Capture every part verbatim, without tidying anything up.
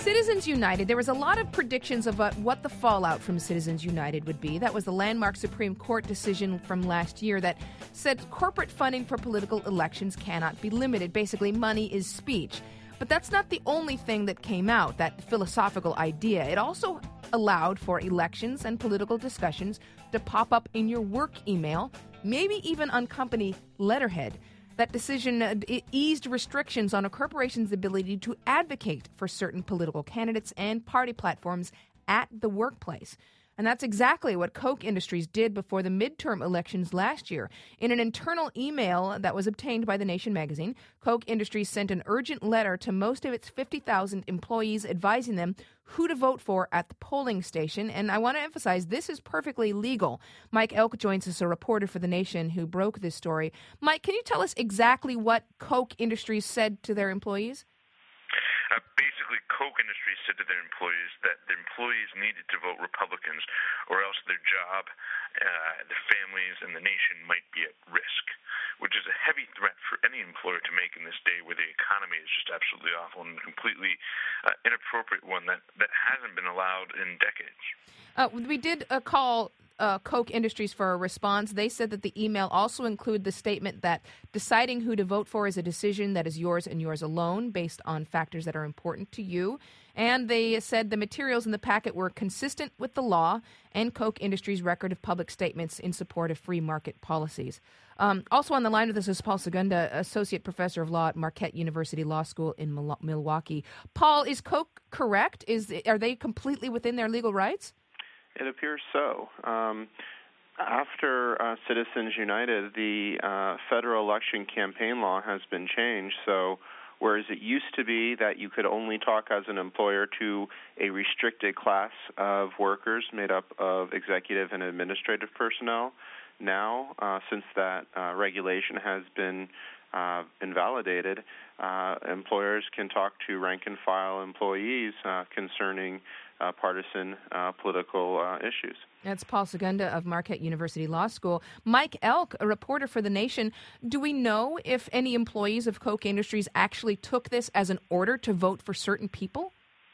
Citizens United, there was a lot of predictions of what, what the fallout from Citizens United would be. That was the landmark Supreme Court decision from last year that said corporate funding for political elections cannot be limited. Basically, money is speech. But that's not the only thing that came out, that philosophical idea. It also allowed for elections and political discussions to pop up in your work email, maybe even on company letterhead. That decision uh, eased restrictions on a corporation's ability to advocate for certain political candidates and party platforms at the workplace. And that's exactly what Koch Industries did before the midterm elections last year. In an internal email that was obtained by The Nation magazine, Koch Industries sent an urgent letter to most of its fifty thousand employees advising them who to vote for at the polling station. And I want to emphasize, this is perfectly legal. Mike Elk joins us, a reporter for The Nation who broke this story. Mike, can you tell us exactly what Koch Industries said to their employees? Uh, basically, Koch Industries said to their employees that their employees needed to vote Republicans, or else their job, uh, their families, and the nation might be at risk, which is a heavy threat for any employer to make in this day where the economy is just absolutely awful and completely uh, inappropriate one that, that hasn't been allowed in decades. Uh, we did uh, call uh, Koch Industries for a response. They said that the email also included the statement that deciding who to vote for is a decision that is yours and yours alone based on factors that are important to you. And they said the materials in the packet were consistent with the law and Koch Industries' record of public statements in support of free market policies. Um, also on the line with us is Paul Segunda, Associate Professor of Law at Marquette University Law School in Mil- Milwaukee. Paul, is Koch correct? Is Are they completely within their legal rights? It appears so. Um, after uh, Citizens United, the uh, federal election campaign law has been changed. So whereas it used to be that you could only talk as an employer to a restricted class of workers made up of executive and administrative personnel, now, uh, since that uh, regulation has been uh, invalidated, uh, employers can talk to rank-and-file employees uh, concerning uh, partisan uh, political uh, issues. That's Paul Segunda of Marquette University Law School. Mike Elk, a reporter for The Nation. Do we know if any employees of Koch Industries actually took this as an order to vote for certain people?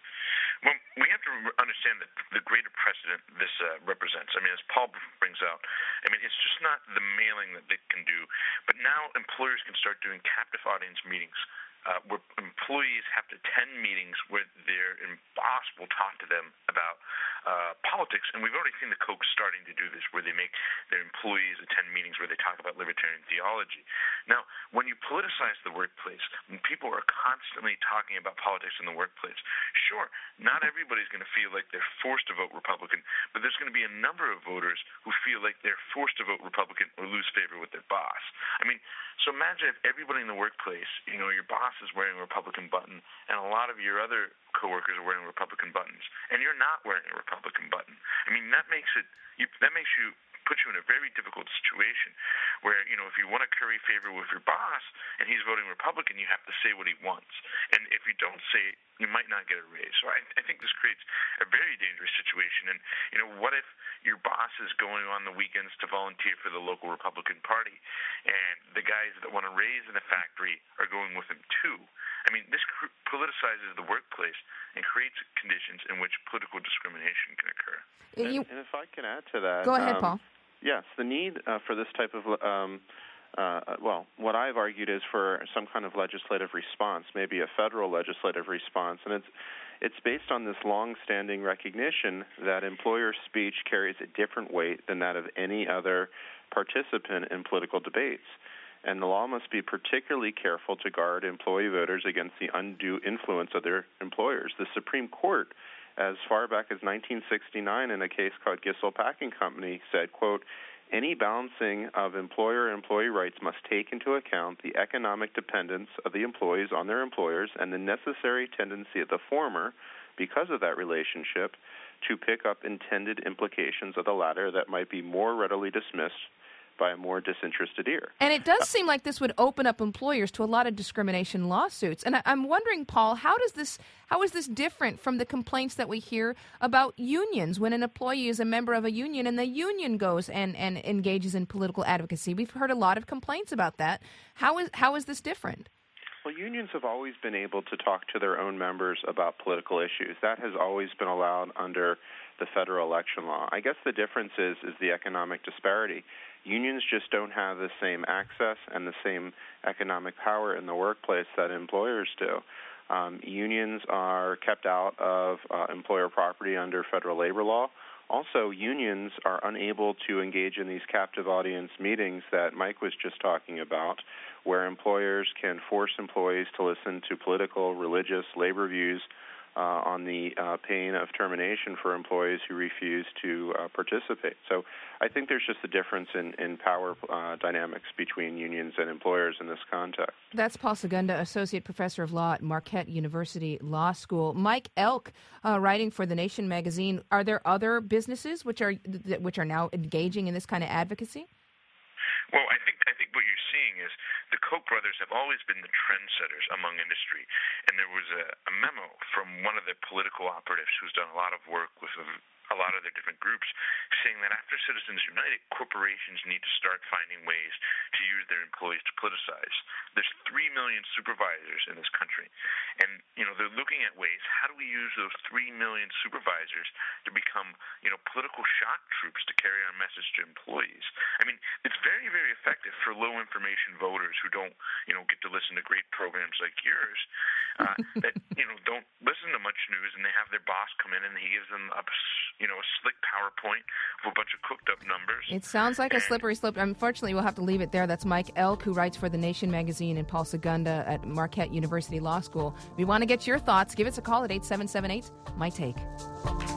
Well, we have to understand that the greater precedent this uh, represents. I mean, as Paul brings out, I mean, it's just not the mailing that they can do, but now employers can start doing captive audience meetings uh, where employees have to attend meetings where their boss will talk to them about uh, politics. And we've already seen the Koch starting to do this, where they make their employees attend meetings where they talk about libertarian theology. Now, when you politicize the workplace, when people are constantly talking about politics in the workplace, sure, not everybody's going to feel like they're forced to vote Republican, but there's going to be a number of voters who feel like they're forced to vote Republican or lose favor with their boss. I mean, so imagine if everybody in the workplace, you know, your boss is wearing a Republican button, and a lot of your other coworkers are wearing Republican buttons, and you're not wearing a Republican button. I mean, that makes it, you, that makes you, put you in a very difficult situation where, you know, if you want to curry favor with your boss and he's voting Republican, you have to say what he wants. And if you don't say it, you might not get a raise. So I, I think this creates a very dangerous situation. And, you know, what if your boss is going on the weekends to volunteer for the local Republican Party, and the guys that want to raise in the factory are going with him too? I mean, this cr- politicizes the workplace and creates conditions in which political discrimination can occur. You, and, and if I can add to that. Go ahead, um, Paul. Yes, the need uh, for this type of, um, uh, well, what I've argued is for some kind of legislative response, maybe a federal legislative response, and it's it's based on this long-standing recognition that employer speech carries a different weight than that of any other participant in political debates. And the law must be particularly careful to guard employee voters against the undue influence of their employers. The Supreme Court, as far back as nineteen sixty-nine, in a case called Gissell Packing Company, said, quote, any balancing of employer-employee rights must take into account the economic dependence of the employees on their employers and the necessary tendency of the former, because of that relationship, to pick up intended implications of the latter that might be more readily dismissed by a more disinterested ear. And it does seem like this would open up employers to a lot of discrimination lawsuits. And I, I'm wondering, Paul, how does this, how is this different from the complaints that we hear about unions when an employee is a member of a union and the union goes and, and engages in political advocacy? We've heard a lot of complaints about that. How is how is this different? Well, unions have always been able to talk to their own members about political issues. That has always been allowed under the federal election law. I guess the difference is is the economic disparity. Unions just don't have the same access and the same economic power in the workplace that employers do. Um, unions are kept out of uh, employer property under federal labor law. Also, unions are unable to engage in these captive audience meetings that Mike was just talking about, where employers can force employees to listen to political, religious, labor views uh, on the uh, pain of termination for employees who refuse to uh, participate. So I think there's just a difference in, in power uh, dynamics between unions and employers in this context. That's Paul Segunda, Associate Professor of Law at Marquette University Law School. Mike Elk, uh, writing for The Nation magazine, are there other businesses which are which are now engaging in this kind of advocacy? Well, I think I think what you're seeing is the Koch brothers have always been the trendsetters among industry, and there was a, a memo from one of the political operatives who's done a lot of work with a, a lot of their different groups, saying that after Citizens United, corporations need to start finding ways to use their employees to politicize. There's three million supervisors in this country, and you know they're looking at ways. How do we use those three million supervisors to become you know political shock troops to carry our message to employees? I mean, it's very very effective for low information voters who don't you know get to listen to great programs like yours, uh, that you know don't listen to much news, and they have their boss come in and he gives them a you know a slick PowerPoint with a bunch of cooked up numbers. It sounds like a slippery slope. Unfortunately, we'll have to leave it there. That's Mike Elk, who writes for The Nation magazine, and Paul Segunda at Marquette University Law School. If you want to get your thoughts, give us a call at eight seven seven eight, M Y T A K E.